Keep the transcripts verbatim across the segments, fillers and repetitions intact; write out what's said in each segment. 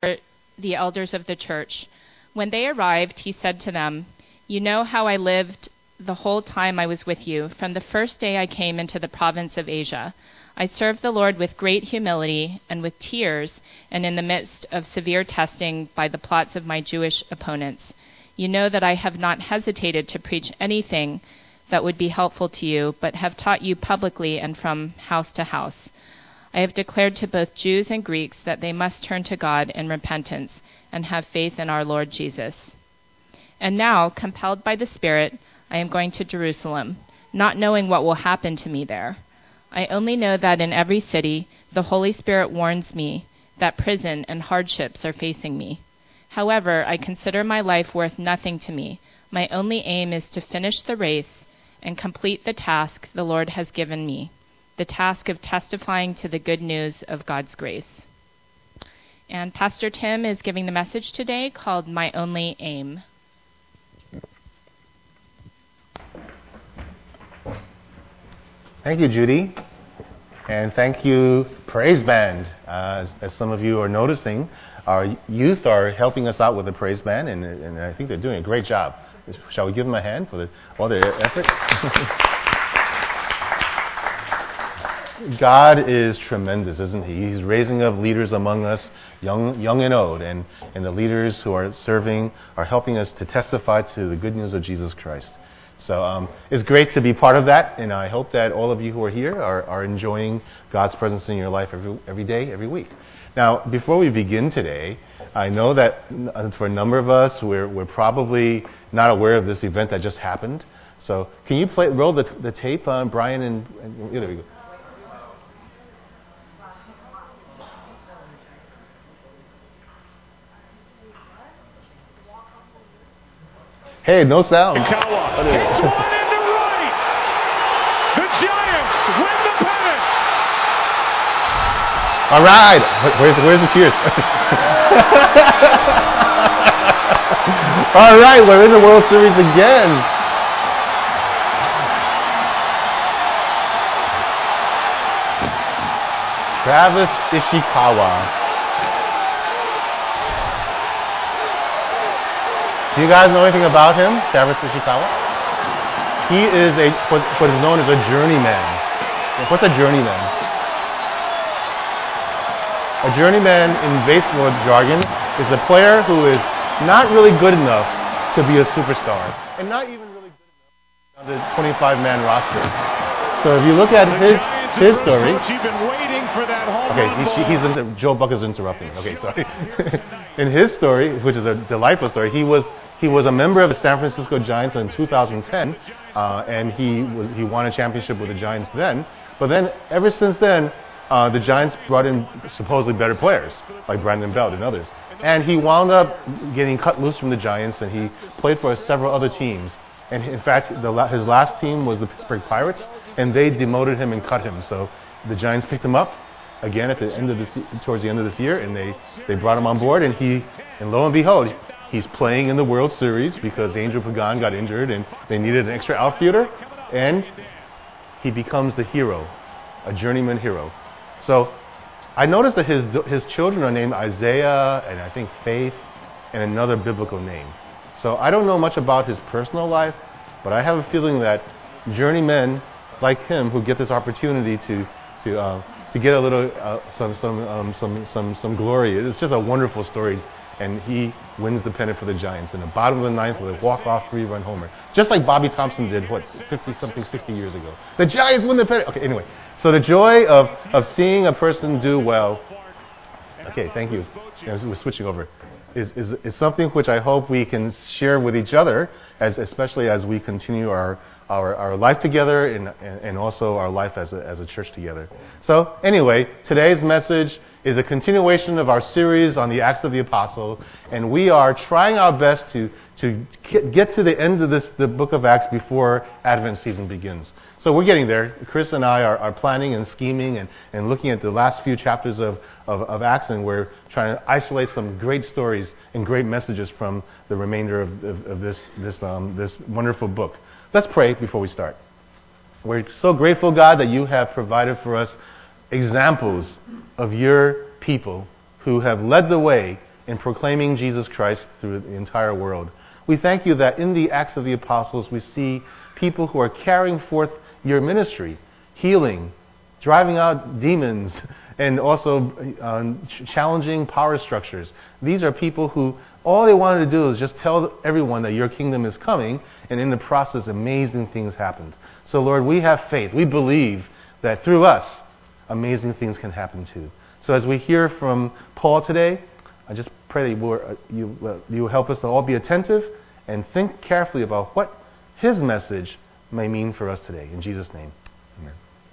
the elders of the church. When they arrived, he said to them, "You know how I lived the whole time I was with you, from the first day I came into the province of Asia. I served the Lord with great humility and with tears, and in the midst of severe testing by the plots of my Jewish opponents. You know that I have not hesitated to preach anything that would be helpful to you, but have taught you publicly and from house to house. I have declared to both Jews and Greeks that they must turn to God in repentance and have faith in our Lord Jesus. And now, compelled by the Spirit, I am going to Jerusalem, not knowing what will happen to me there. I only know that in every city the Holy Spirit warns me that prison and hardships are facing me. However, I consider my life worth nothing to me. My only aim is to finish the race and complete the task the Lord has given me, the task of testifying to the good news of God's grace." And Pastor Tim is giving the message today called My Only Aim. Thank you, Judy. And thank you, Praise Band. Uh, as, as some of you are noticing, our youth are helping us out with the Praise Band, and, and I think they're doing a great job. Shall we give them a hand for the, all their effort? God is tremendous, isn't he? He's raising up leaders among us, young young and old, and, and the leaders who are serving are helping us to testify to the good news of Jesus Christ. So um, it's great to be part of that, and I hope that all of you who are here are, are enjoying God's presence in your life every, every day, every week. Now, before we begin today, I know that for a number of us, we're, we're probably not aware of this event that just happened. So can you play, roll the, the tape, uh, Brian? And, and yeah, there we go. Hey, no sound. Kawa hits one into right. The Giants win the pennant. All right. Where's, where's the cheers? All right, we're in the World Series again. Travis Ishikawa. Do you guys know anything about him, Travis Ishikawa? He is a what, what is known as a journeyman. What's a journeyman? A journeyman in baseball jargon is a player who is not really good enough to be a superstar, and not even really good enough on the twenty-five man roster. So if you look at his his story, okay, he's, he's in, Joe Buck is interrupting. Okay, sorry. In his story, which is a delightful story, he was he was a member of the San Francisco Giants in two thousand ten, uh, and he was he won a championship with the Giants then. But then, ever since then, uh, the Giants brought in supposedly better players like Brandon Belt and others, and he wound up getting cut loose from the Giants, and he played for several other teams. And in fact, the, his last team was the Pittsburgh Pirates, and they demoted him and cut him. So the Giants picked him up again at the end of the towards the end of this year, and they, they brought him on board, and he and lo and behold, he's playing in the World Series because Angel Pagan got injured, and they needed an extra outfielder, and he becomes the hero, a journeyman hero. So I noticed that his his children are named Isaiah and I think Faith and another biblical name. So I don't know much about his personal life, but I have a feeling that journeymen like him who get this opportunity to to uh, to get a little uh, some some um, some some some glory. It's just a wonderful story, and he wins the pennant for the Giants in the bottom of the ninth with a walk-off three-run homer, just like Bobby Thompson did what fifty something, sixty years ago. The Giants win the pennant. Okay, anyway, so the joy of of seeing a person do well. Okay, thank you. Yeah, we're switching over. Is, is is something which I hope we can share with each other, as especially as we continue our our, our life together and, and also our life as a, as a church together. So anyway, today's message is a continuation of our series on the Acts of the Apostle, and we are trying our best to to get to the end of this the book of Acts before Advent season begins. So we're getting there. Chris and I are, are planning and scheming and, and looking at the last few chapters of, of, of Acts, and we're trying to isolate some great stories and great messages from the remainder of, of, of this this um, this wonderful book. Let's pray before we start. We're so grateful, God, that you have provided for us examples of your people who have led the way in proclaiming Jesus Christ through the entire world. We thank you that in the Acts of the Apostles we see people who are carrying forth your ministry, healing, driving out demons, and also um, ch- challenging power structures. These are people who all they wanted to do is just tell everyone that your kingdom is coming, and in the process amazing things happened. So Lord, we have faith. We believe that through us, amazing things can happen too. So as we hear from Paul today, I just pray that you will, uh, you, uh, you will help us to all be attentive and think carefully about what his message may mean for us today. In Jesus' name, amen.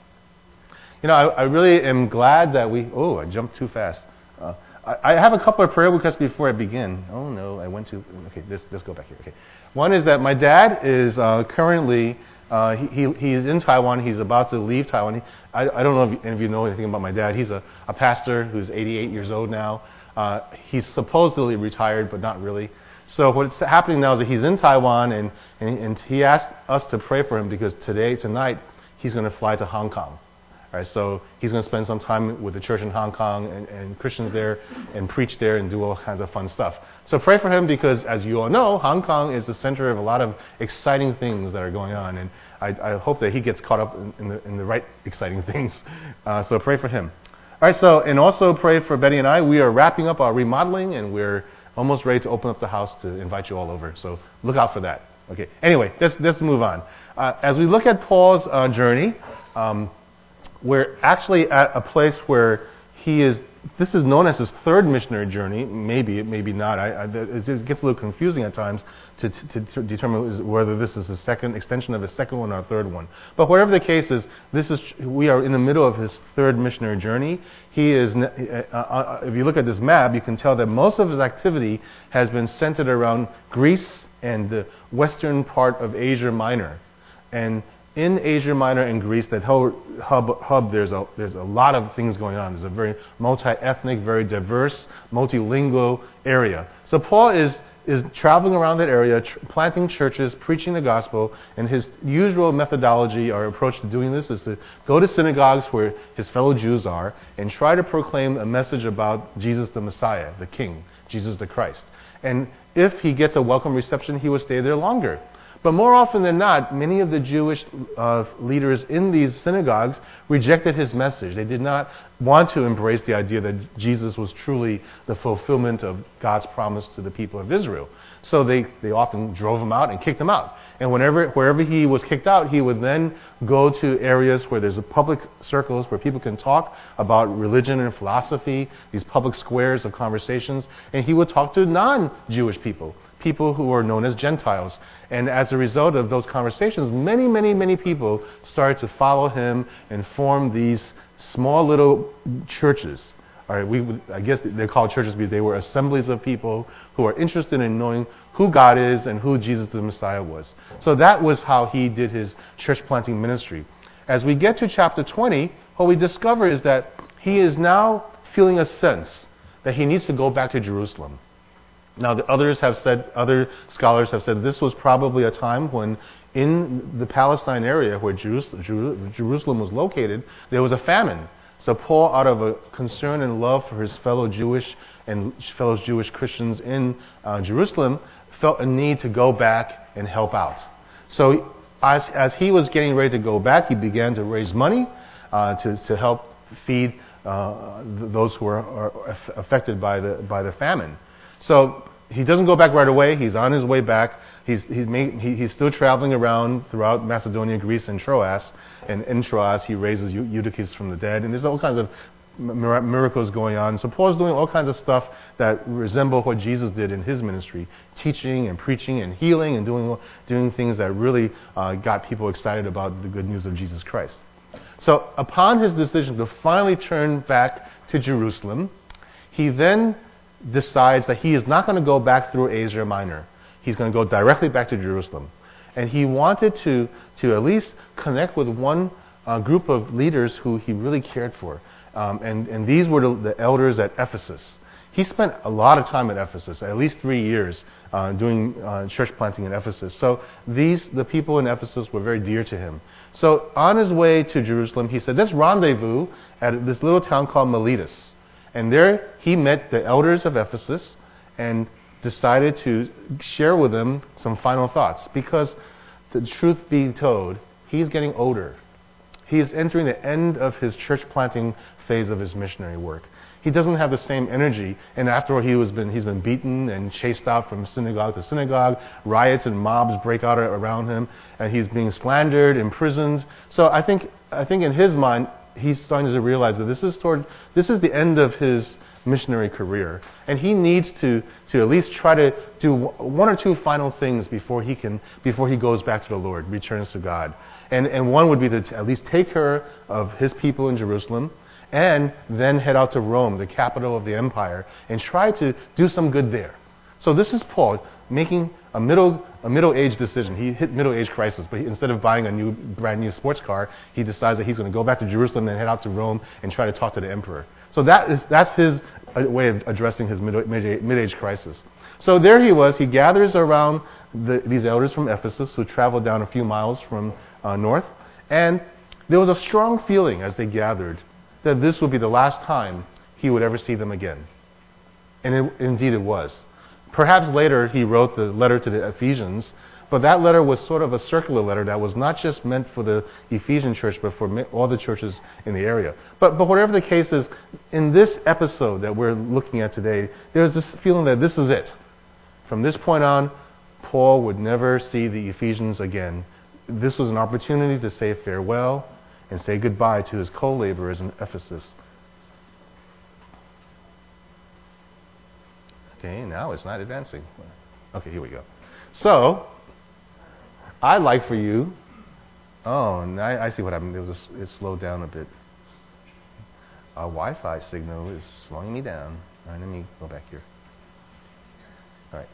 You know, I, I really am glad that we... Oh, I jumped too fast. Uh, I, I have a couple of prayer requests before I begin. Oh, no, I went to... Okay, let's, let's go back here. Okay. One is that my dad is uh, currently... Uh, he, he He's in Taiwan. He's about to leave Taiwan. He, I, I don't know if any of you know anything about my dad. He's a, a pastor who's eighty-eight years old now. Uh, he's supposedly retired, but not really. So what's happening now is that he's in Taiwan, and, and, and he asked us to pray for him because today, tonight, he's going to fly to Hong Kong. All right, so he's going to spend some time with the church in Hong Kong and, and Christians there and preach there and do all kinds of fun stuff. So pray for him because, as you all know, Hong Kong is the center of a lot of exciting things that are going on. And I, I hope that he gets caught up in, in, the, in the right exciting things. Uh, so pray for him. All right, so, and also pray for Betty and I. We are wrapping up our remodeling and we're almost ready to open up the house to invite you all over. So look out for that. Okay, anyway, let's, let's move on. Uh, as we look at Paul's uh, journey, um, we're actually at a place where he is, this is known as his third missionary journey. Maybe, maybe not. I, I, it gets a little confusing at times to, to, to determine whether this is a second extension of a second one or a third one. But whatever the case is, this is we are in the middle of his third missionary journey. He is, uh, uh, if you look at this map, you can tell that most of his activity has been centered around Greece and the western part of Asia Minor. And in Asia Minor and Greece, that whole hub, hub there's a there's a lot of things going on. There's a very multi-ethnic, very diverse, multilingual area. So Paul is is traveling around that area, tr- planting churches, preaching the gospel, and his usual methodology or approach to doing this is to go to synagogues where his fellow Jews are and try to proclaim a message about Jesus the Messiah, the King, Jesus the Christ. And if he gets a welcome reception, he will stay there longer. But more often than not, many of the Jewish uh, leaders in these synagogues rejected his message. They did not want to embrace the idea that Jesus was truly the fulfillment of God's promise to the people of Israel. So they, they often drove him out and kicked him out. And whenever wherever he was kicked out, he would then go to areas where there's a public circles where people can talk about religion and philosophy, these public squares of conversations, and he would talk to non-Jewish people. People who are known as Gentiles. And as a result of those conversations, many, many, many people started to follow him and form these small little churches. All right, we would, I guess they're called churches because they were assemblies of people who are interested in knowing who God is and who Jesus the Messiah was. So that was how he did his church planting ministry. As we get to chapter twenty, what we discover is that he is now feeling a sense that he needs to go back to Jerusalem. Now, the others have said, other scholars have said this was probably a time when in the Palestine area where Jerusalem, Jerusalem was located, there was a famine. So Paul, out of a concern and love for his fellow Jewish and fellow Jewish Christians in uh, Jerusalem, felt a need to go back and help out. So as, as he was getting ready to go back, he began to raise money uh, to, to help feed uh, those who are, are affected by the by the famine. So he doesn't go back right away. He's on his way back. He's he's, made, he, he's still traveling around throughout Macedonia, Greece, and Troas. And in Troas, he raises Eutychus from the dead. And there's all kinds of miracles going on. So Paul's doing all kinds of stuff that resemble what Jesus did in his ministry, teaching and preaching and healing and doing doing things that really uh, got people excited about the good news of Jesus Christ. So upon his decision to finally turn back to Jerusalem, he then decides that he is not going to go back through Asia Minor. He's going to go directly back to Jerusalem. And he wanted to, to at least connect with one uh, group of leaders who he really cared for. Um, and, and these were the, the elders at Ephesus. He spent a lot of time at Ephesus, at least three years, uh, doing uh, church planting in Ephesus. So these, the people in Ephesus were very dear to him. So on his way to Jerusalem, he said, let's rendezvous at this little town called Miletus. And there he met the elders of Ephesus and decided to share with them some final thoughts. Because the truth be told, he's getting older. He is entering the end of his church planting phase of his missionary work. He doesn't have the same energy, and after all, he was been he's been beaten and chased out from synagogue to synagogue. Riots and mobs break out around him, and he's being slandered, imprisoned. So I think I think in his mind, he's starting to realize that this is toward this is the end of his missionary career, and he needs to to at least try to do one or two final things before he can before he goes back to the Lord, returns to God. And and one would be to at least take care of his people in Jerusalem, and then head out to Rome, the capital of the empire, and try to do some good there. So this is Paul making a middle a middle-age decision. He hit middle-age crisis, but he, instead of buying a new brand new sports car, he decides that he's going to go back to Jerusalem and head out to Rome and try to talk to the emperor. So that is that's his uh, way of addressing his mid, mid, mid-age crisis. So there he was. He gathers around the, these elders from Ephesus who traveled down a few miles from uh, north, and there was a strong feeling as they gathered that this would be the last time he would ever see them again. And it, indeed it was. Perhaps later he wrote the letter to the Ephesians, but that letter was sort of a circular letter that was not just meant for the Ephesian church, but for all the churches in the area. But, but whatever the case is, in this episode that we're looking at today, there's this feeling that this is it. From this point on, Paul would never see the Ephesians again. This was an opportunity to say farewell and say goodbye to his co-laborers in Ephesus. Okay, now it's not advancing. Okay, here we go. So, I'd like for you... Oh, and I, I see what happened. It, was a, it slowed down a bit. Our Wi-Fi signal is slowing me down. All right, let me go back here. All right.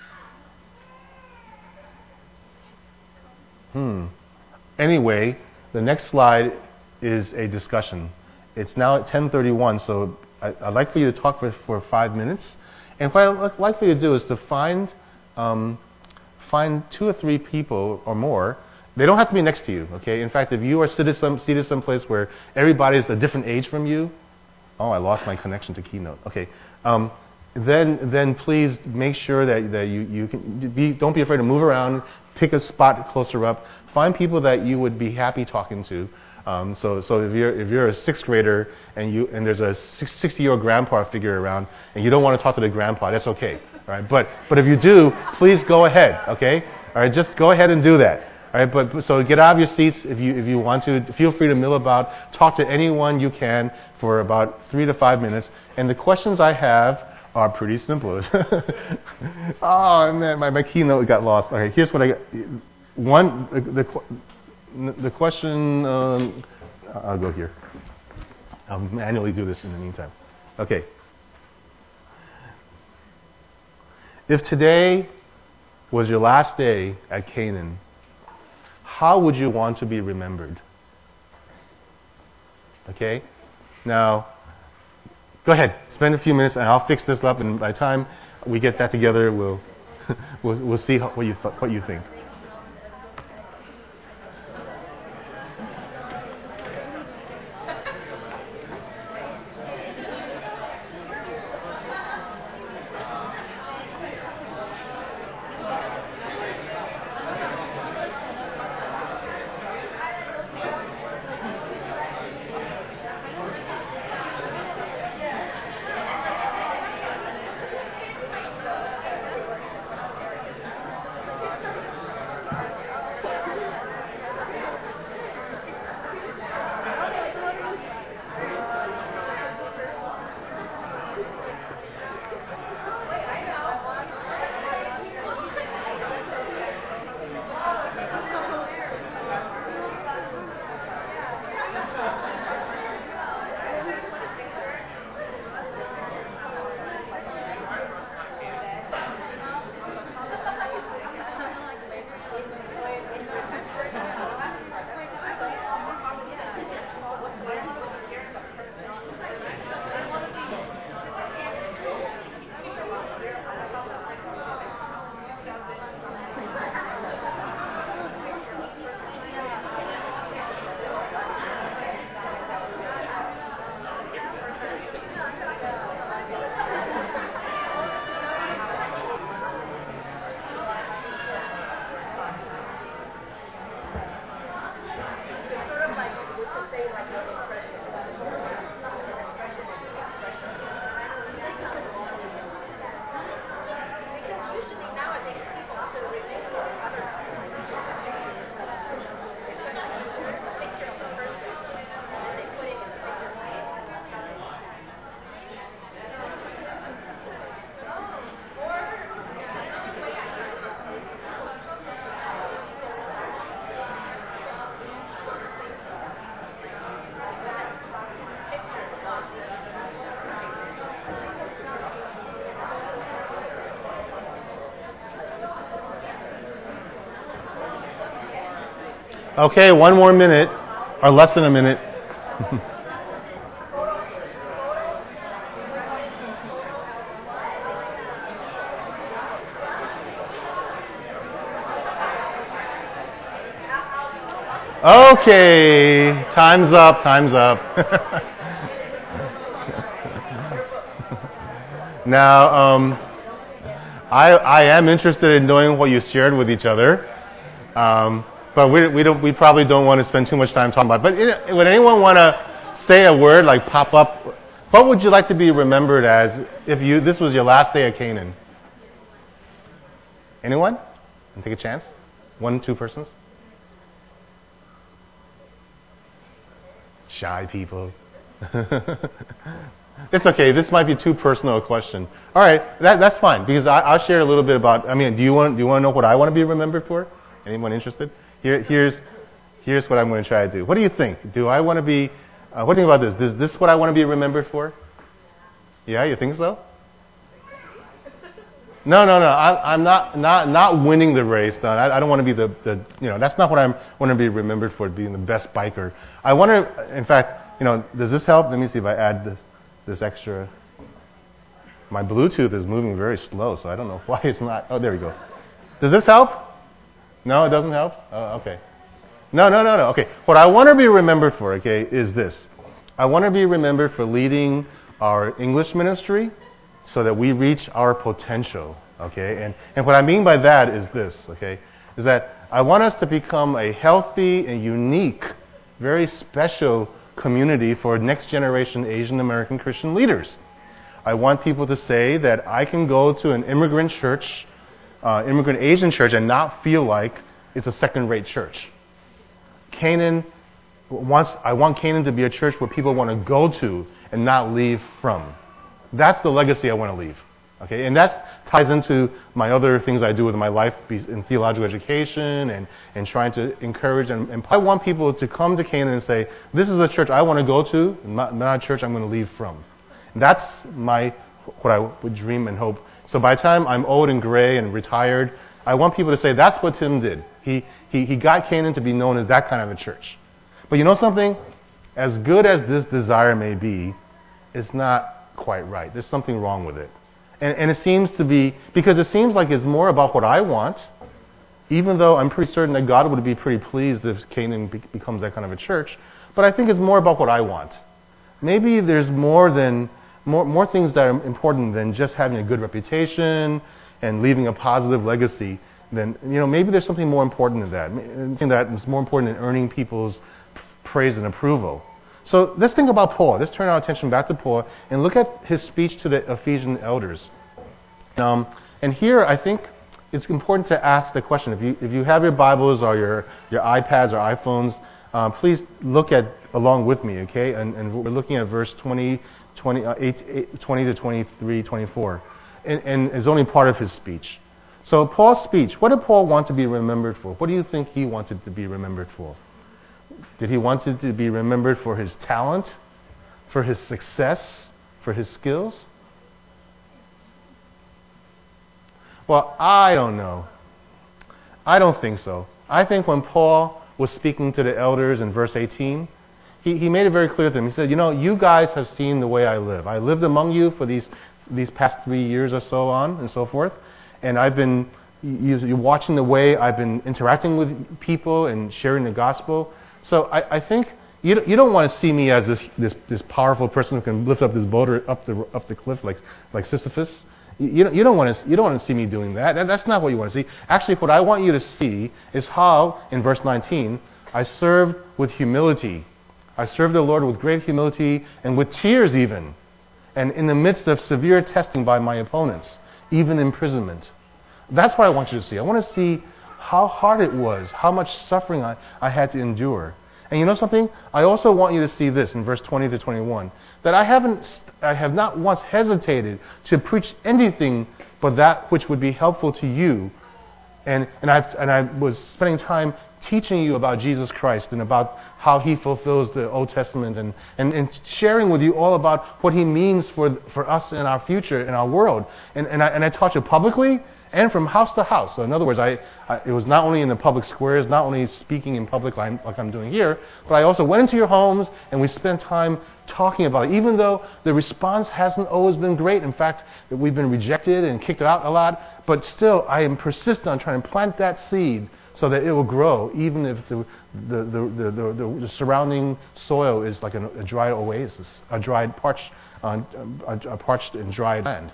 Hmm. Anyway, the next slide is a discussion. It's now at ten thirty-one, so I, I'd like for you to talk for, for five minutes. And what I'd like for you to do is to find um, find two or three people or more. They don't have to be next to you, okay? In fact, if you are seated, some, seated someplace where everybody is a different age from you, oh, I lost my connection to Keynote. Okay, um, then then please make sure that, that you, you can be, don't be afraid to move around, pick a spot closer up, find people that you would be happy talking to. Um, so so if you're if you're a sixth grader and you and there's a sixty-year-old grandpa figure around and you don't want to talk to the grandpa, that's okay, all right? But but if you do, please go ahead, okay? All right, just go ahead and do that. All right, but so get out of your seats if you if you want to. Feel free to mill about. Talk to anyone you can for about three to five minutes. And the questions I have are pretty simple. Oh man, my, my keynote got lost. All right, here's what I got. One, the the, the question. Um, I'll go here. I'll manually do this in the meantime. Okay. If today was your last day at Canaan, how would you want to be remembered? Okay? Now, go ahead. Spend a few minutes and I'll fix this up, and by the time we get that together, we'll we'll, we'll see how, what you th- what you think. Okay, one more minute, or less than a minute. Okay, time's up, time's up. Now, um, I I am interested in knowing what you shared with each other, um, but we we don't we probably don't want to spend too much time talking about it. But would anyone want to say a word, like pop up? What would you like to be remembered as if you this was your last day at Canaan? Anyone? And take a chance. One, two persons. Shy people. It's okay. This might be too personal a question. All right, that, that's fine because I, I'll share a little bit about. I mean, do you want do you want to know what I want to be remembered for? Anyone interested? Here, here's here's what I'm going to try to do. What do you think? Do I want to be? Uh, what do you think about this? Is this what I want to be remembered for? Yeah, you think so? No, no, no. I, I'm not not not winning the race. No, I, I don't want to be the, the you know that's not what I want to be remembered for, being the best biker. I want to. In fact, you know, does this help? Let me see if I add this. This extra, my Bluetooth is moving very slow, so I don't know why it's not. Oh, there we go. Does this help? No, it doesn't help? Oh, okay. No, no, no, no. Okay. What I want to be remembered for, okay, is this. I want to be remembered for leading our English ministry so that we reach our potential, okay? And, and what I mean by that is this, okay, is that I want us to become a healthy and unique, very special community for next generation Asian American Christian leaders. I want people to say that I can go to an immigrant church, uh, immigrant Asian church, and not feel like it's a second-rate church. Canaan wants, I want Canaan to be a church where people want to go to and not leave from. That's the legacy I want to leave. Okay, and that ties into my other things I do with my life in theological education and, and trying to encourage. And, and I want people to come to Canaan and say, this is a church I want to go to, not, not a church I'm going to leave from. And that's my what I would dream and hope. So by the time I'm old and gray and retired, I want people to say, that's what Tim did. He, he, he got Canaan to be known as that kind of a church. But you know something? As good as this desire may be, it's not quite right. There's something wrong with it. And, and it seems to be, because it seems like it's more about what I want, even though I'm pretty certain that God would be pretty pleased if Canaan be, becomes that kind of a church. But I think it's more about what I want. Maybe there's more than more, more things that are important than just having a good reputation and leaving a positive legacy. Then, you know, maybe there's something more important than that. Something that is more important than earning people's praise and approval. So let's think about Paul. Let's turn our attention back to Paul and look at his speech to the Ephesian elders. Um, and here, I think it's important to ask the question. If you if you have your Bibles or your, your iPads or iPhones, uh, please look at along with me, okay? And, and we're looking at verse twenty, twenty, uh, eight, eight, twenty to twenty-three, twenty-four. And, and it's only part of his speech. So Paul's speech, what did Paul want to be remembered for? What do you think he wanted to be remembered for? Did he want it to be remembered for his talent, for his success, for his skills? Well, I don't know. I don't think so. I think when Paul was speaking to the elders in verse eighteen, he, he made it very clear to them. He said, you know, you guys have seen the way I live. I lived among you for these these past three years or so on and so forth, and I've been you, you're watching the way I've been interacting with people and sharing the gospel. So I, I think you don't, you don't want to see me as this, this this powerful person who can lift up this boulder up the up the cliff like like Sisyphus. You, you don't you don't want to you don't want to see me doing that. that. That's not what you want to see. Actually, what I want you to see is how in verse nineteen I served with humility. I served the Lord with great humility and with tears even, and in the midst of severe testing by my opponents, even imprisonment. That's what I want you to see. I want to see how hard it was, how much suffering I, I had to endure. And you know something? I also want you to see this in verse twenty to twenty-one, that I haven't, I have not once hesitated to preach anything but that which would be helpful to you. And and I and I was spending time teaching you about Jesus Christ and about how he fulfills the Old Testament and, and, and sharing with you all about what he means for for us in our future, in our world. And, and, I, and I taught you publicly and from house to house. So in other words, I, I it was not only in the public squares, not only speaking in public like, like I'm doing here, but I also went into your homes and we spent time talking about it. Even though the response hasn't always been great, in fact, we've been rejected and kicked out a lot, but still I am persistent on trying to plant that seed so that it will grow, even if the the the, the, the, the surrounding soil is like a, a dried oasis, a dried, parched, uh, a, a parched and dried land.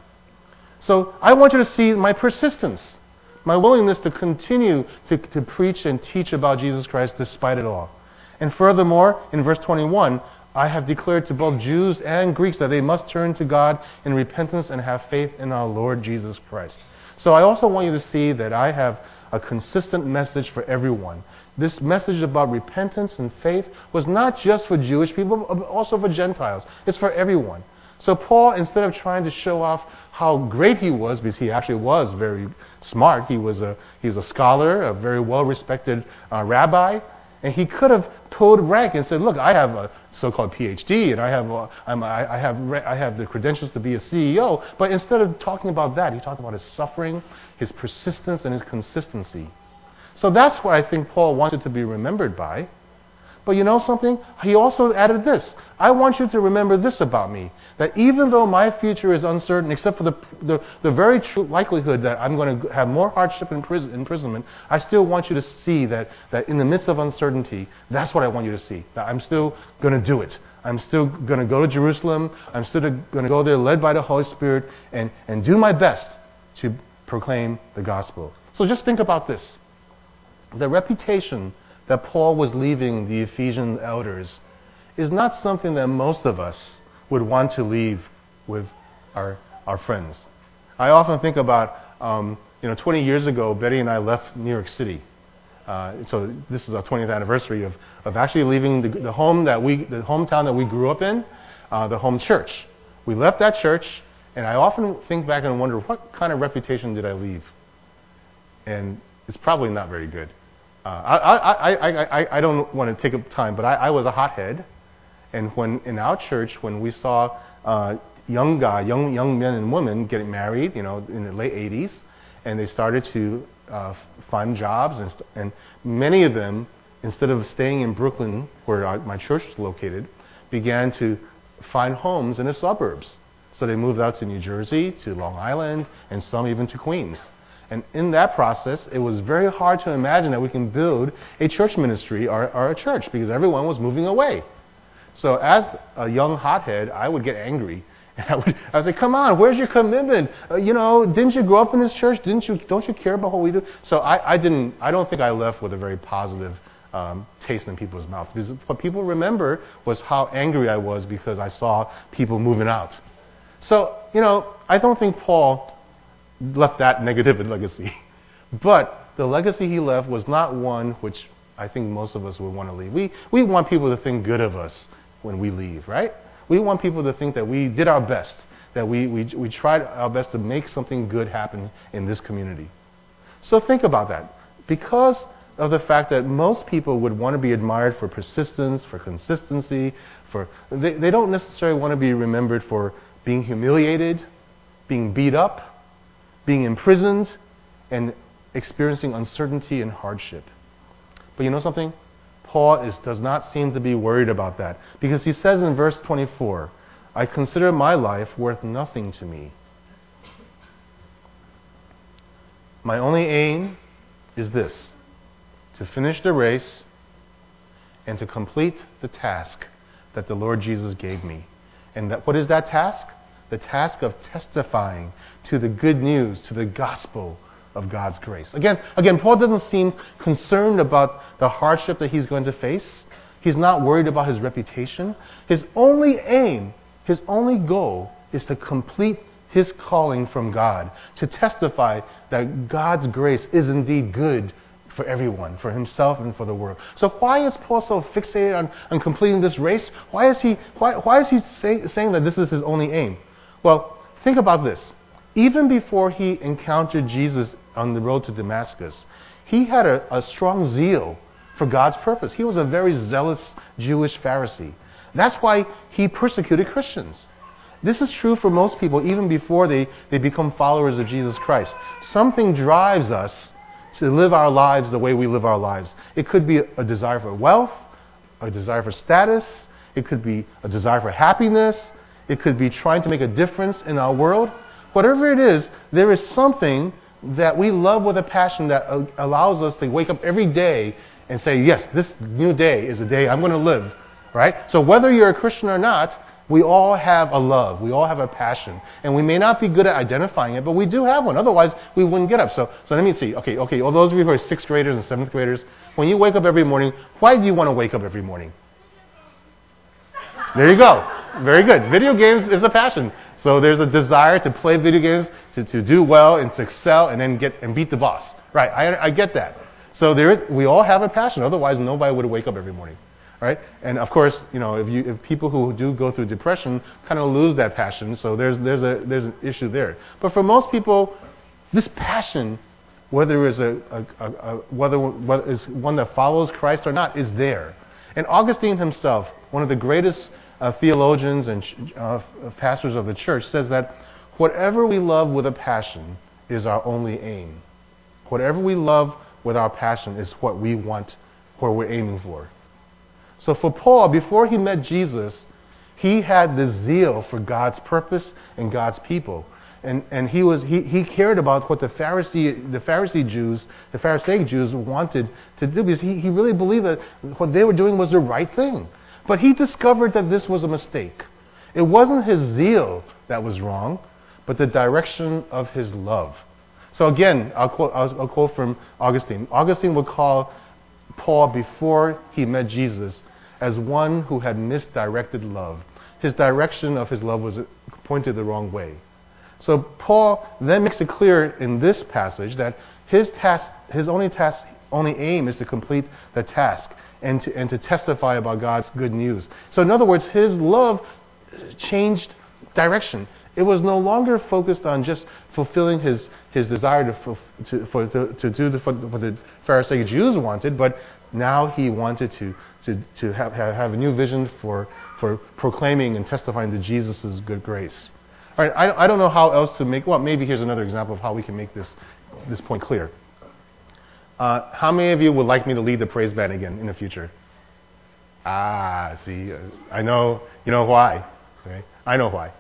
So I want you to see my persistence, my willingness to continue to, to preach and teach about Jesus Christ despite it all. And furthermore, in verse twenty-one, I have declared to both Jews and Greeks that they must turn to God in repentance and have faith in our Lord Jesus Christ. So I also want you to see that I have a consistent message for everyone. This message about repentance and faith was not just for Jewish people, but also for Gentiles. It's for everyone. So Paul, instead of trying to show off how great he was, because he actually was very smart, he was a he was a scholar, a very well-respected uh, rabbi, and he could have pulled rank and said, "Look, I have a so-called P H D, and I have a, I'm, I, I have I have the credentials to be a C E O." But instead of talking about that, he talked about his suffering, his persistence, and his consistency. So that's what I think Paul wanted to be remembered by. But you know something? He also added this. I want you to remember this about me, that even though my future is uncertain, except for the the, the very true likelihood that I'm going to have more hardship and impris- imprisonment, I still want you to see that, that in the midst of uncertainty, that's what I want you to see, that I'm still going to do it. I'm still going to go to Jerusalem. I'm still going to go there led by the Holy Spirit and, and do my best to proclaim the gospel. So just think about this. The reputation that Paul was leaving the Ephesian elders is not something that most of us would want to leave with our our friends. I often think about, um, you know, twenty years ago, Betty and I left New York City. Uh, so this is our twentieth anniversary of, of actually leaving the, the home that we, the hometown that we grew up in, uh, the home church. We left that church, and I often think back and wonder, what kind of reputation did I leave? And it's probably not very good. Uh, I, I, I, I, I don't want to take up time, but I, I was a hothead. And when in our church, when we saw uh, young guy, young young men and women getting married, you know, in the late eighties, and they started to uh, find jobs, and, st- and many of them, instead of staying in Brooklyn, where our, my church was located, began to find homes in the suburbs. So they moved out to New Jersey, to Long Island, and some even to Queens. And in that process, it was very hard to imagine that we can build a church ministry or, or a church, because everyone was moving away. So as a young hothead, I would get angry. And I would, I would say, "Come on, where's your commitment? Uh, you know, didn't you grow up in this church? Didn't you? Don't you care about what we do?" So I, I didn't. I don't think I left with a very positive um, taste in people's mouths. Because what people remember was how angry I was because I saw people moving out. So you know, I don't think Paul left that negative legacy. But the legacy he left was not one which I think most of us would want to leave. We we want people to think good of us when we leave, right? We want people to think that we did our best, that we, we, we tried our best to make something good happen in this community. So think about that. Because of the fact that most people would want to be admired for persistence, for consistency, for they, they don't necessarily want to be remembered for being humiliated, being beat up, being imprisoned, and experiencing uncertainty and hardship. But you know something? Paul is, does not seem to be worried about that, because he says in verse twenty-four, "I consider my life worth nothing to me. My only aim is this, to finish the race and to complete the task that the Lord Jesus gave me." And that, what is that task? The task of testifying to the good news, to the gospel of God's grace. Again, again, Paul doesn't seem concerned about the hardship that he's going to face. He's not worried about his reputation. His only aim, his only goal is to complete his calling from God, to testify that God's grace is indeed good for everyone, for himself and for the world. So why is Paul so fixated on, on completing this race? Why is he why, why is he say, saying that this is his only aim? Well, think about this. Even before he encountered Jesus on the road to Damascus, he had a, a strong zeal for God's purpose. He was a very zealous Jewish Pharisee. That's why he persecuted Christians. This is true for most people even before they, they become followers of Jesus Christ. Something drives us to live our lives the way we live our lives. It could be a desire for wealth, a desire for status. It could be a desire for happiness. It could be trying to make a difference in our world. Whatever it is, there is something that we love with a passion that allows us to wake up every day and say, yes, this new day is a day I'm going to live. Right? So whether you're a Christian or not, we all have a love. We all have a passion. And we may not be good at identifying it, but we do have one. Otherwise, we wouldn't get up. So, so let me see. Okay, okay. All those of you who are sixth graders and seventh graders, when you wake up every morning, why do you want to wake up every morning? There you go. Very good. Video games is a passion. So there's a desire to play video games, to, to do well and to excel and then get and beat the boss. Right. I, I get that. So there is, we all have a passion. Otherwise, nobody would wake up every morning. Right? And of course, you know, if you if people who do go through depression kind of lose that passion, so there's there's a there's an issue there. But for most people, this passion, whether it's a, a, a, a whether whether it's one that follows Christ or not, is there. And Augustine himself, one of the greatest uh, theologians and uh, pastors of the church, says that whatever we love with a passion is our only aim. Whatever we love with our passion is what we want, what we're aiming for. So for Paul, before he met Jesus, he had this zeal for God's purpose and God's people. And and he was he, he cared about what the Pharisee the Pharisee Jews, the Pharisaic Jews wanted to do, because he, he really believed that what they were doing was the right thing. But he discovered that this was a mistake. It wasn't his zeal that was wrong, but the direction of his love. So again, I'll quote, I'll, I'll quote from Augustine. Augustine would call Paul, before he met Jesus, as one who had misdirected love. His direction of his love was pointed the wrong way. So Paul then makes it clear in this passage that his task, his only task, only aim is to complete the task and to and to testify about God's good news. So in other words, his love changed direction. It was no longer focused on just fulfilling his, his desire to, to, for, to, to do the, what the Pharisaic Jews wanted, but now he wanted to, to, to have, have, have a new vision for, for proclaiming and testifying to Jesus' good grace. All right, I, I don't know how else to make, well, maybe here's another example of how we can make this, this point clear. Uh, how many of you would like me to lead the praise band again in the future? Ah, see, I know, you know why. Okay? I know why.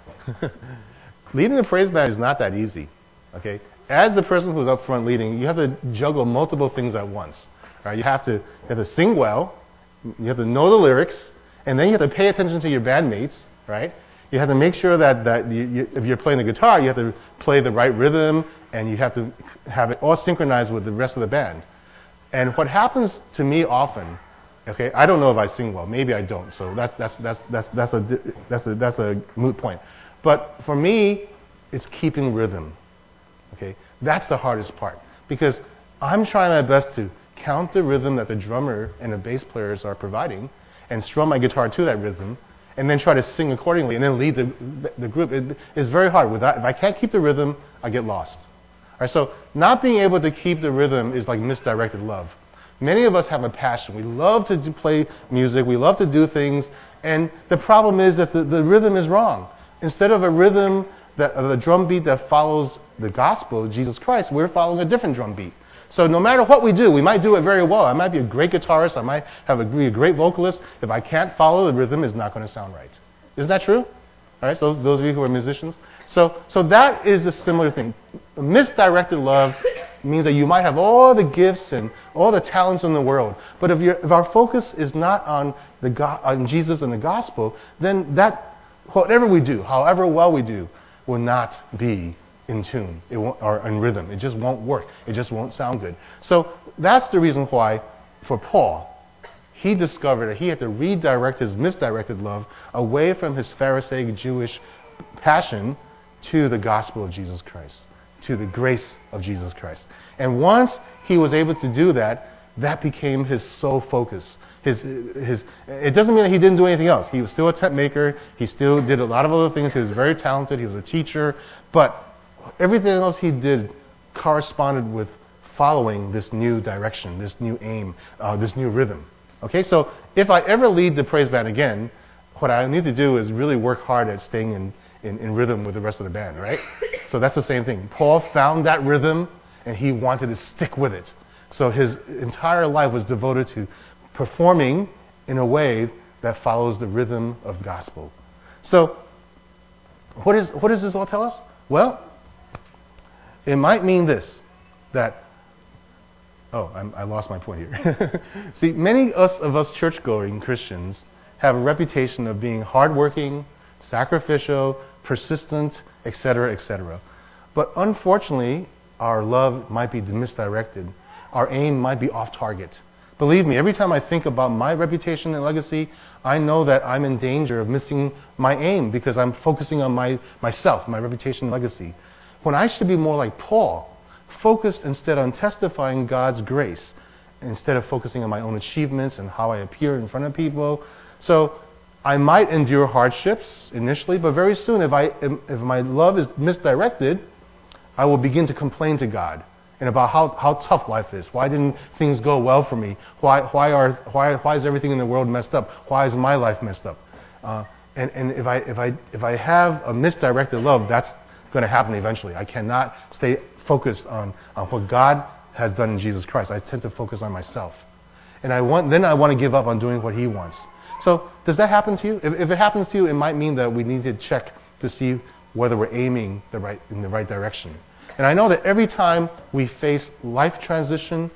Leading the praise band is not that easy. Okay? As the person who's up front leading, you have to juggle multiple things at once. Right? You have to you have to sing well, you have to know the lyrics, and then you have to pay attention to your bandmates. Right? You have to make sure that, that you, you, if you're playing the guitar, you have to play the right rhythm, and you have to have it all synchronized with the rest of the band. And what happens to me often, okay, I don't know if I sing well. Maybe I don't. So that's that's that's that's that's a that's a that's a moot point. But for me, it's keeping rhythm. Okay, that's the hardest part, because I'm trying my best to count the rhythm that the drummer and the bass players are providing, and strum my guitar to that rhythm, and then try to sing accordingly, and then lead the the group. It, it's very hard. Without, if I can't keep the rhythm, I get lost. All right, so not being able to keep the rhythm is like misdirected love. Many of us have a passion. We love to do, play music. We love to do things. And the problem is that the, the rhythm is wrong. Instead of a rhythm, that, of a drum beat that follows the gospel of Jesus Christ, we're following a different drum beat. So no matter what we do, we might do it very well. I might be a great guitarist. I might have a, be a great vocalist. If I can't follow the rhythm, it's not going to sound right. Isn't that true? All right, so those of you who are musicians. So, so that is a similar thing. Misdirected love means that you might have all the gifts and all the talents in the world, but if, you're, if our focus is not on the go- on Jesus and the gospel, then that whatever we do, however well we do, will not be in tune it won't, or in rhythm. It just won't work. It just won't sound good. So that's the reason why, for Paul, he discovered that he had to redirect his misdirected love away from his Pharisaic Jewish passion to the gospel of Jesus Christ, to the grace of Jesus Christ. And once he was able to do that, that became his sole focus. His, his, it doesn't mean that he didn't do anything else. He was still a tent maker. He still did a lot of other things. He was very talented. He was a teacher. But everything else he did corresponded with following this new direction, this new aim, uh, this new rhythm. Okay, so if I ever lead the praise band again, what I need to do is really work hard at staying in, in, in rhythm with the rest of the band, right? So that's the same thing. Paul found that rhythm, and he wanted to stick with it. So his entire life was devoted to performing in a way that follows the rhythm of gospel. So what is what does this all tell us? Well, it might mean this, that, oh, I'm, I lost my point here. See, many us, of us church-going Christians have a reputation of being hardworking, sacrificial, persistent, et cetera, et cetera. But unfortunately, our love might be misdirected. Our aim might be off target. Believe me, every time I think about my reputation and legacy, I know that I'm in danger of missing my aim because I'm focusing on my myself, my reputation and legacy. When I should be more like Paul, focused instead on testifying God's grace, instead of focusing on my own achievements and how I appear in front of people. So I might endure hardships initially, but very soon, if I if my love is misdirected, I will begin to complain to God and about how, how tough life is. Why didn't things go well for me? Why why are why why is everything in the world messed up? Why is my life messed up? Uh, and and if I if I if I have a misdirected love, that's going to happen eventually. I cannot stay focused on, on what God has done in Jesus Christ. I tend to focus on myself, and I want then I want to give up on doing what He wants. So does that happen to you? If, if it happens to you, it might mean that we need to check to see whether we're aiming the right in the right direction. And I know that every time we face life transition,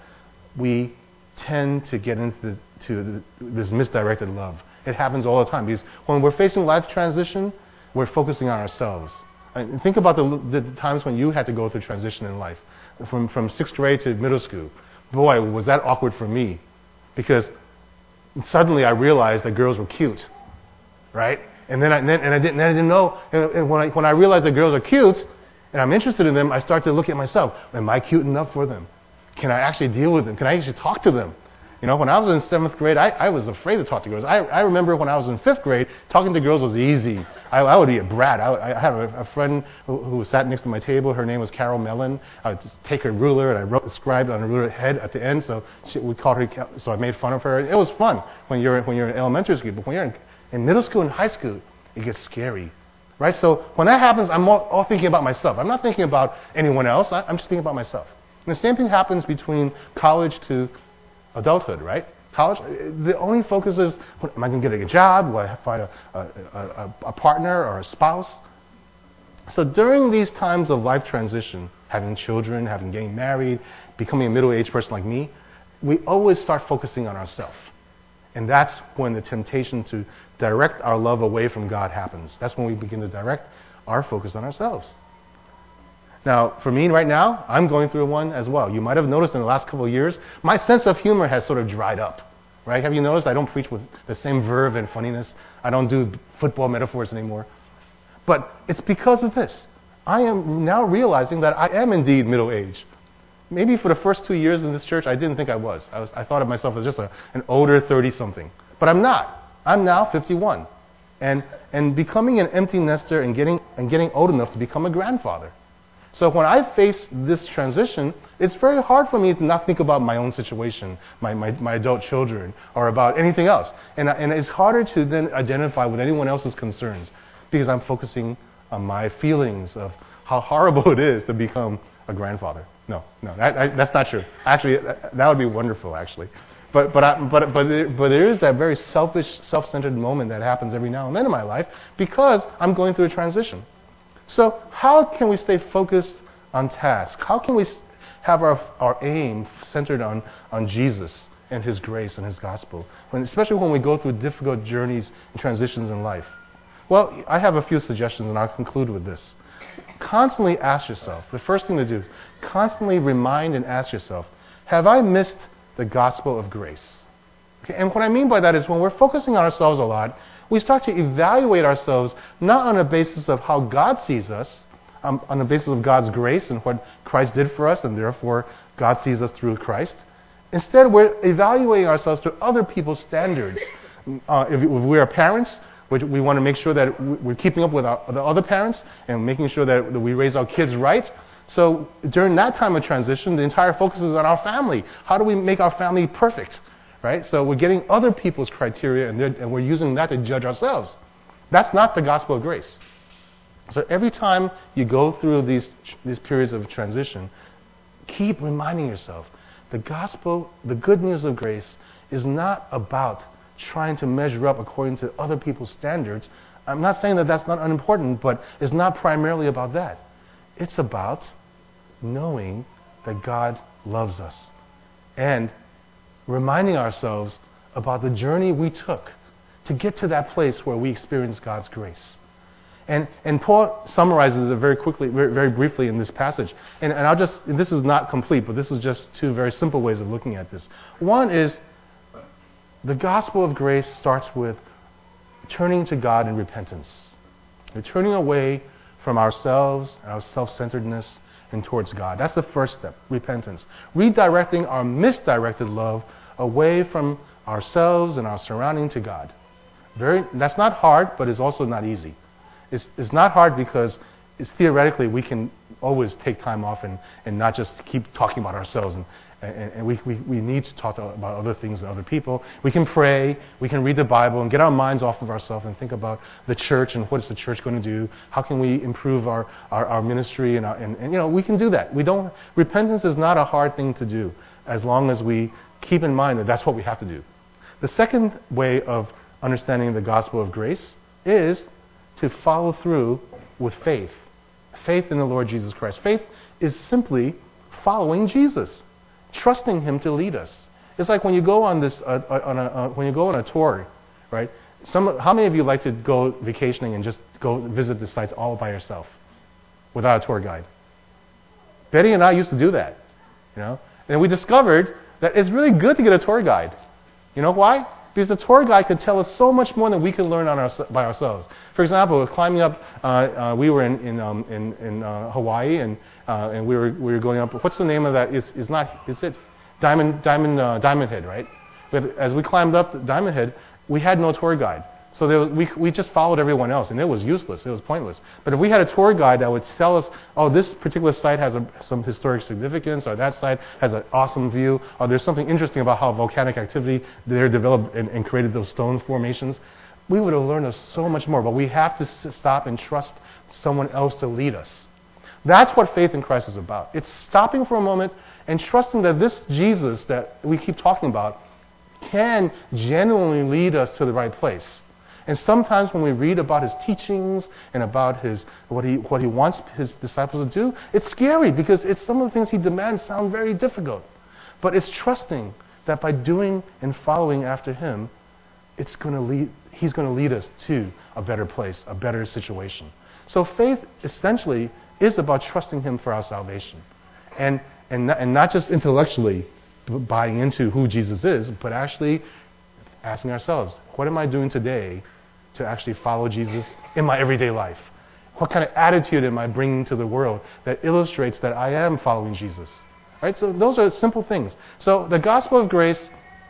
we tend to get into the, to the, this misdirected love. It happens all the time because when we're facing life transition, we're focusing on ourselves. And think about the, the times when you had to go through transition in life, from from sixth grade to middle school. Boy, was that awkward for me, because suddenly I realized that girls were cute, right? And then I and, then, and I didn't and I didn't know. And, and when I when I realized that girls are cute, and I'm interested in them, I start to look at myself. Am I cute enough for them? Can I actually deal with them? Can I actually talk to them? You know, when I was in seventh grade, I, I was afraid to talk to girls. I, I remember when I was in fifth grade, talking to girls was easy. I, I would be a brat. I, I had a, a friend who, who sat next to my table. Her name was Carol Mellon. I would just take her ruler and I wrote, scribed on a ruler head at the end. So she, we called her. So I made fun of her. It was fun when you're when you're in elementary school, but when you're in, in middle school and high school, it gets scary, right? So when that happens, I'm all, all thinking about myself. I'm not thinking about anyone else. I, I'm just thinking about myself. And the same thing happens between college to adulthood, right? College, the only focus is, am I going to get a job? Will I find a, a, a, a partner or a spouse? So during these times of life transition, having children, having getting married, becoming a middle-aged person like me, we always start focusing on ourselves. And that's when the temptation to direct our love away from God happens. That's when we begin to direct our focus on ourselves. Now, for me right now, I'm going through one as well. You might have noticed in the last couple of years, my sense of humor has sort of dried up. Right? Have you noticed I don't preach with the same verve and funniness? I don't do football metaphors anymore. But it's because of this. I am now realizing that I am indeed middle-aged. Maybe for the first two years in this church, I didn't think I was. I, was, I thought of myself as just a, an older thirty-something. But I'm not. I'm now fifty-one. And and becoming an empty nester and getting and getting old enough to become a grandfather. So when I face this transition, it's very hard for me to not think about my own situation, my, my, my adult children, or about anything else. And, and it's harder to then identify with anyone else's concerns because I'm focusing on my feelings of how horrible it is to become a grandfather. No, no, that, I, that's not true. Actually, that, that would be wonderful, actually. But but I, but but there, but there is that very selfish, self-centered moment that happens every now and then in my life because I'm going through a transition. So how can we stay focused on task? How can we have our our aim centered on, on Jesus and His grace and His gospel, when, especially when we go through difficult journeys and transitions in life? Well, I have a few suggestions, and I'll conclude with this. Constantly ask yourself, the first thing to do, constantly remind and ask yourself, have I missed the gospel of grace? Okay, and what I mean by that is when we're focusing on ourselves a lot, we start to evaluate ourselves not on a basis of how God sees us, um, on the basis of God's grace and what Christ did for us, and therefore God sees us through Christ. Instead, we're evaluating ourselves through other people's standards. Uh, if, if we are parents, we, we want to make sure that we're keeping up with our, the other parents and making sure that, that we raise our kids right. So during that time of transition, the entire focus is on our family. How do we make our family perfect, right? So we're getting other people's criteria, and, and we're using that to judge ourselves. That's not the gospel of grace. So every time you go through these these periods of transition, keep reminding yourself, the gospel, the good news of grace, is not about trying to measure up according to other people's standards. I'm not saying that that's not unimportant, but it's not primarily about that. It's about knowing that God loves us and reminding ourselves about the journey we took to get to that place where we experience God's grace. And and Paul summarizes it very quickly, very, very briefly in this passage. And, and I'll just, this is not complete, but this is just two very simple ways of looking at this. One is, the gospel of grace starts with turning to God in repentance. We're turning away from ourselves, our self-centeredness, and towards God. That's the first step, repentance. Redirecting our misdirected love away from ourselves and our surrounding to God. Very, that's not hard, but it's also not easy. It's, it's not hard because it's theoretically we can always take time off and, and not just keep talking about ourselves. And, and, and we, we, we need to talk about other things and other people. We can pray, we can read the Bible and get our minds off of ourselves and think about the church and what is the church going to do? How can we improve our, our, our ministry? And, our, and, and you know, we can do that. We don't. Repentance is not a hard thing to do as long as we keep in mind that that's what we have to do. The second way of understanding the gospel of grace is to follow through with faith. Faith in the Lord Jesus Christ. Faith is simply following Jesus, trusting Him to lead us. It's like when you go on this, uh, on a, uh, when you go on a tour, right? Some, how many of you like to go vacationing and just go visit the sites all by yourself, without a tour guide? Betty and I used to do that, you know. And we discovered that it's really good to get a tour guide. You know why? Because the tour guide could tell us so much more than we can learn on our, by ourselves. For example, climbing up, uh, uh, we were in in, um, in, in uh, Hawaii, and uh, and we were we were going up. What's the name of that? Is is not? Is it Diamond Diamond uh, Diamond Head, right? But as we climbed up Diamond Head, we had no tour guide, so there was, we we just followed everyone else, and it was useless. It was pointless. But if we had a tour guide that would tell us, oh, this particular site has a, some historic significance, or that site has an awesome view, or there's something interesting about how volcanic activity there developed and, and created those stone formations, we would have learned us so much more. But we have to s- stop and trust someone else to lead us. That's what faith in Christ is about. It's stopping for a moment and trusting that this Jesus that we keep talking about can genuinely lead us to the right place. And sometimes when we read about His teachings and about His what He what He wants His disciples to do, it's scary because it's some of the things He demands sound very difficult. But it's trusting that by doing and following after Him, it's going to lead. He's going to lead us to a better place, a better situation. So faith essentially is about trusting Him for our salvation, and and not, and not just intellectually buying into who Jesus is, but actually asking ourselves, what am I doing today to actually follow Jesus in my everyday life? What kind of attitude am I bringing to the world that illustrates that I am following Jesus? Right? So those are simple things. So the gospel of grace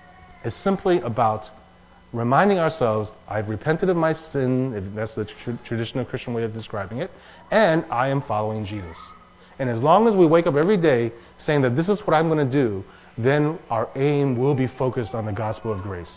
is simply about reminding ourselves, I've repented of my sin, if that's the tr- traditional Christian way of describing it, and I am following Jesus. And as long as we wake up every day saying that this is what I'm going to do, then our aim will be focused on the gospel of grace.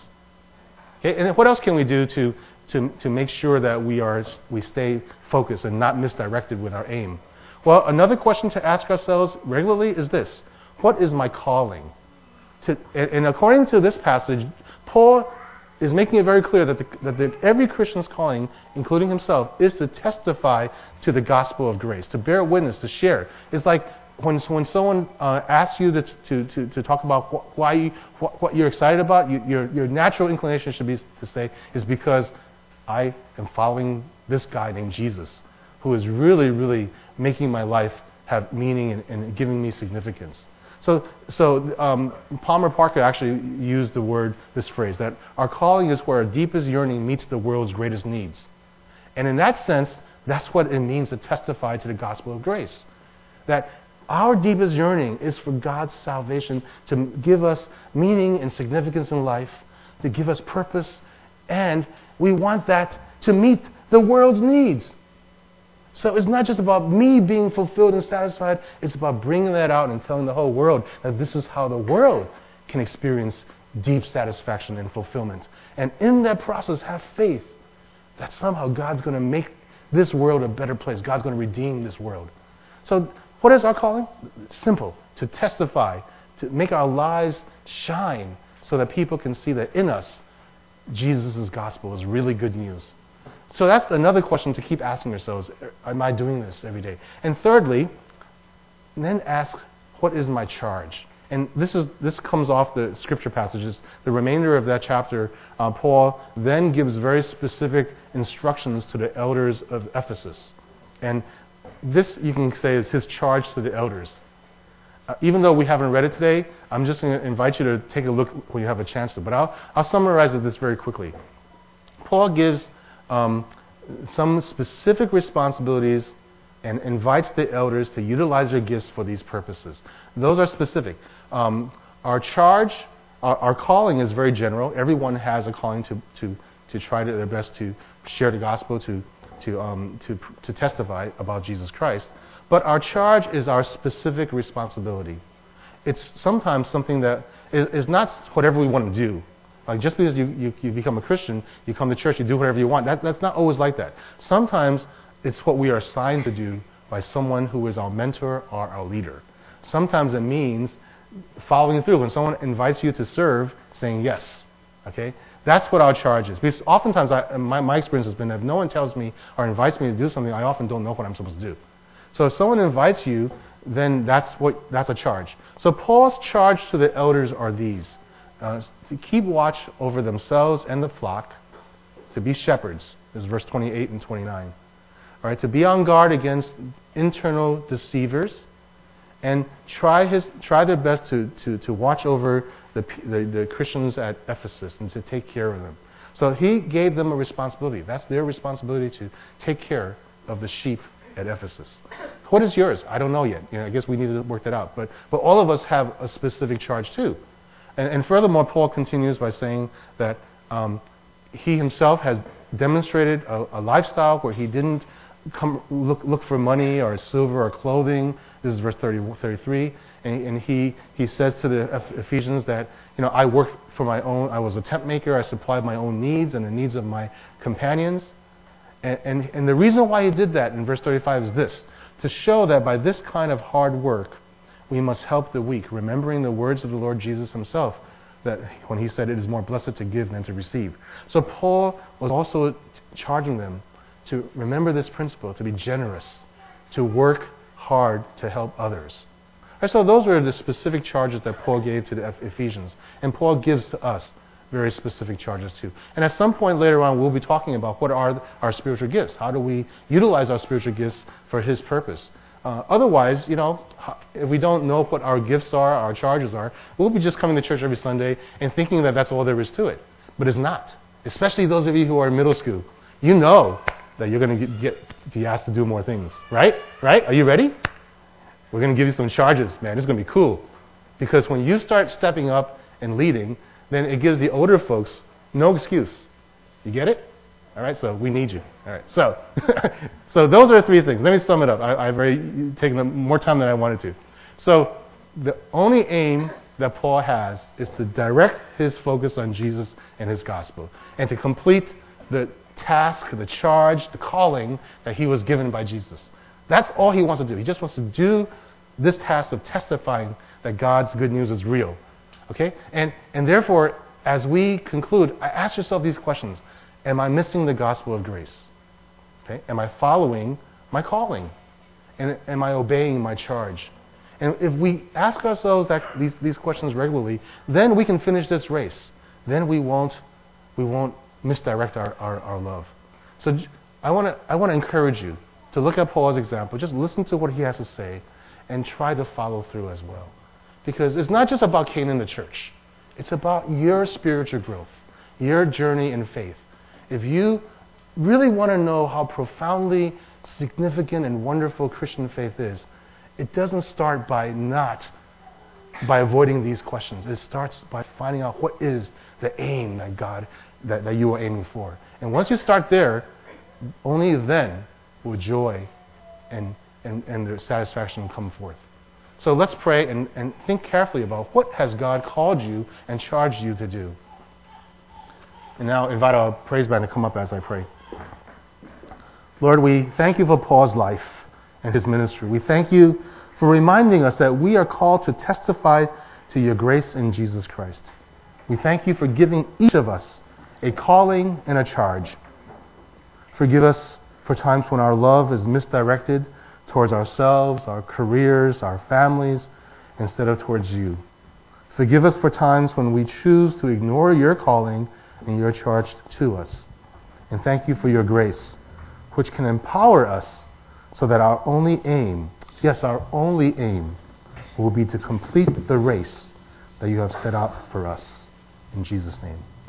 Okay? And what else can we do to, to, to make sure that we are we stay focused and not misdirected with our aim? Well, another question to ask ourselves regularly is this: what is my calling? To, and, and according to this passage, Paul is making it very clear that, the, that the, every Christian's calling, including himself, is to testify to the gospel of grace, to bear witness, to share. It's like when when someone uh, asks you to, to, to, to talk about wh- why you, wh- what you're excited about, you, your your natural inclination should be to say is because I am following this guy named Jesus, who is really, really making my life have meaning and, and giving me significance. So, so um, Palmer Parker actually used the word, this phrase, that our calling is where our deepest yearning meets the world's greatest needs. And in that sense, that's what it means to testify to the gospel of grace. That our deepest yearning is for God's salvation to give us meaning and significance in life, to give us purpose, and we want that to meet the world's needs. So it's not just about me being fulfilled and satisfied. It's about bringing that out and telling the whole world that this is how the world can experience deep satisfaction and fulfillment. And in that process, have faith that somehow God's going to make this world a better place. God's going to redeem this world. So what is our calling? Simple. To testify, to make our lives shine so that people can see that in us, Jesus' gospel is really good news. So that's another question to keep asking yourselves. Am I doing this every day? And thirdly, then ask, what is my charge? And this is this comes off the scripture passages. The remainder of that chapter, uh, Paul then gives very specific instructions to the elders of Ephesus. And this, you can say, is his charge to the elders. Uh, even though we haven't read it today, I'm just going to invite you to take a look when you have a chance to. But I'll, I'll summarize this very quickly. Paul gives um, some specific responsibilities and invites the elders to utilize their gifts for these purposes. Those are specific. Um, our charge, our, our calling is very general. Everyone has a calling to to, to try to their best to share the gospel, to to um, to to testify about Jesus Christ. But our charge is our specific responsibility. It's sometimes something that is, is not whatever we want to do. Like just because you, you, you become a Christian, you come to church, you do whatever you want. That, that's not always like that. Sometimes it's what we are assigned to do by someone who is our mentor or our leader. Sometimes it means following through. When someone invites you to serve, saying yes. Okay? That's what our charge is. Because oftentimes, I, my, my experience has been that if no one tells me or invites me to do something, I often don't know what I'm supposed to do. So if someone invites you, then that's what that's a charge. So Paul's charge to the elders are these. Uh, to keep watch over themselves and the flock, to be shepherds, is verse twenty-eight and twenty-nine. All right, to be on guard against internal deceivers, and try his try their best to, to, to watch over the, the the Christians at Ephesus and to take care of them. So he gave them a responsibility. That's their responsibility to take care of the sheep at Ephesus. What is yours? I don't know yet. You know, I guess we need to work that out. But but all of us have a specific charge too. And, and furthermore, Paul continues by saying that um, he himself has demonstrated a, a lifestyle where he didn't come look look for money or silver or clothing. This is verse thirty, thirty-three. And, and he he says to the Ephesians that, you know, I worked for my own. I was a tent maker. I supplied my own needs and the needs of my companions. And, and, and the reason why he did that in verse thirty-five is this: to show that by this kind of hard work, we must help the weak, remembering the words of the Lord Jesus himself, that when he said, it is more blessed to give than to receive. So Paul was also charging them to remember this principle, to be generous, to work hard to help others. And so those were the specific charges that Paul gave to the Ephesians. And Paul gives to us very specific charges too. And at some point later on, we'll be talking about what are our spiritual gifts. How do we utilize our spiritual gifts for his purpose? Uh, otherwise, you know, if we don't know what our gifts are, our charges are, we'll be just coming to church every Sunday and thinking that that's all there is to it. But it's not. Especially those of you who are in middle school. You know that you're going to get, get be asked to do more things. Right? Right? Are you ready? We're going to give you some charges, man. It's going to be cool. Because when you start stepping up and leading, then it gives the older folks no excuse. You get it? All right, so we need you. All right, so so those are three things. Let me sum it up. I, I've already taken more time than I wanted to. So the only aim that Paul has is to direct his focus on Jesus and his gospel, and to complete the task, the charge, the calling that he was given by Jesus. That's all he wants to do. He just wants to do this task of testifying that God's good news is real. Okay? And and therefore, as we conclude, I ask yourself these questions. Am I missing the gospel of grace? Okay? Am I following my calling? And am I obeying my charge? And if we ask ourselves that these, these questions regularly, then we can finish this race. Then we won't we won't misdirect our, our, our love. So I want to I want to encourage you to look at Paul's example. Just listen to what he has to say and try to follow through as well. Because it's not just about Canaan the church. It's about your spiritual growth, your journey in faith. If you really want to know how profoundly significant and wonderful Christian faith is, it doesn't start by not, by avoiding these questions. It starts by finding out what is the aim that God, that, that you are aiming for. And once you start there, only then will joy and, and, and the satisfaction come forth. So let's pray and, and think carefully about what has God called you and charged you to do. And now invite our praise band to come up as I pray. Lord, we thank you for Paul's life and his ministry. We thank you for reminding us that we are called to testify to your grace in Jesus Christ. We thank you for giving each of us a calling and a charge. Forgive us for times when our love is misdirected towards ourselves, our careers, our families, instead of towards you. Forgive us for times when we choose to ignore your calling and your charge to us. And thank you for your grace, which can empower us so that our only aim, yes, our only aim, will be to complete the race that you have set out for us. In Jesus' name.